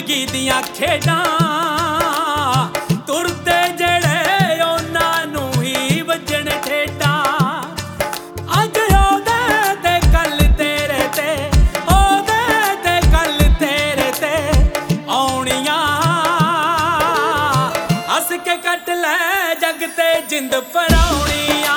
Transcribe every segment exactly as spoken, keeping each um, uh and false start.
ਜ਼ਿੰਦਗੀ ਦੀਆਂ ਖੇਡਾਂ ਤੁਰਦੇ ਜਿਹੜੇ ਉਹਨਾਂ ਨੂੰ ਹੀ ਵੱਜਣ ਠੇਡਾਂ। ਅੱਜ ਉਹਦੇ ਤੇ ਕੱਲ ਤੇਰੇ ਤੇ, ਉਹਦੇ ਤੇ ਕੱਲ ਤੇਰੇ ਤੇ ਆਉਣੀਆਂ। ਹੱਸ ਕੇ ਕੱਟ ਲੈ ਜੱਗ ਤੇ ਜਿੰਦ ਪਰਾਉਣੀਆਂ।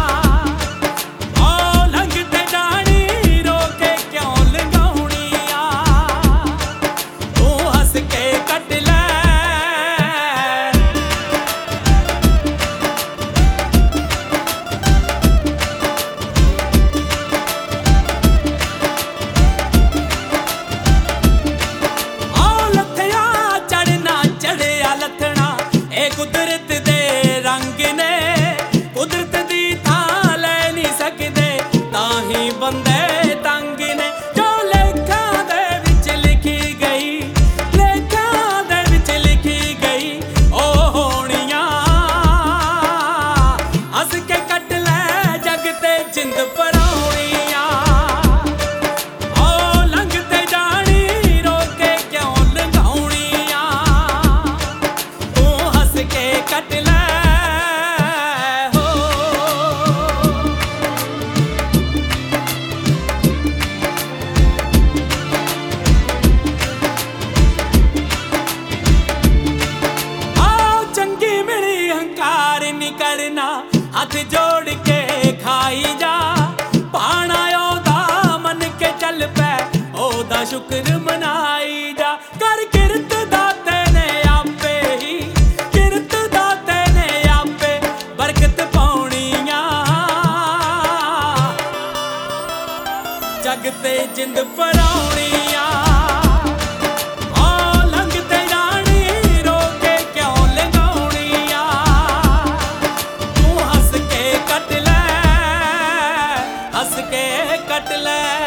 ਕੁਦਰਤ ਦੇ ਰੰਗ ਨੇ, ਕੁਦਰਤ ਦੀ ਥਾਂ ਲੈ ਨਹੀਂ ਸਕਦੇ ਤਾਂ ਹੀ ਬੰਦੇ ਤੰਗ ਨੇ। ਜੋ ਲੇਖਾਂ ਦੇ ਵਿੱਚ ਲਿਖੀ ਗਈ, ਲੇਖਾਂ ਦੇ ਵਿੱਚ ਲਿਖੀ ਗਈ ਉਹ ਹੋਣੀਆਂ। ਹੱਸ ਕੇ ਕੱਟ ਲੈ ਜੱਗ ਤੇ ਜਿੰਦ ਪਰਾਉਣੀਆਂ। ਉਹ ਲੰਘਦੇ ਜਾਣੀ ਰੋਕ ਕੇ ਕਿਉਂ ਲੰਘਾਉਣੀਆਂ। ਤੂੰ ਹੱਸ ਕੇ ਕੱਟ ਲੈ ਹੋ। ਆਓ ਚੰਗੀ ਮਿਲੀ ਹੰਕਾਰ ਨੀ ਕਰਨਾ, ਹੱਥ ਜੋੜ ਕੇ ਖਾਈ ਜਾ। ਪਾਣਾ ਉਹਦਾ ਮੰਨ ਕੇ ਚੱਲ ਪੈ, ਉਹਦਾ ਸ਼ੁਕਰ ਮਨਾਈ ਜਾ। ਕਰ ਕਿਰਤ ਦਾਤੇ ਨੇ ਆਪੇ ਹੀ, ਕਿਰਤ ਦਾਤੇ ਨੇ ਆਪੇ ਬਰਕਤ ਪਾਉਣੀਆਂ। ਜੱਗ ਤੇ ਜਿੰਦ ਪਰਾਉਣੀਆਂ। ਉਹ ਲੰਘਦੇ ਜਾਣੀ ਰੋਕ ਕੇ ਕਿਉਂ ਲੰਘਾਉਣੀਆਂ। ਤੂੰ ਹੱਸ ਕੇ ਕੱਟ ਲੈ, ਹੱਸ ਕੇ ਕੱਟ ਲੈ।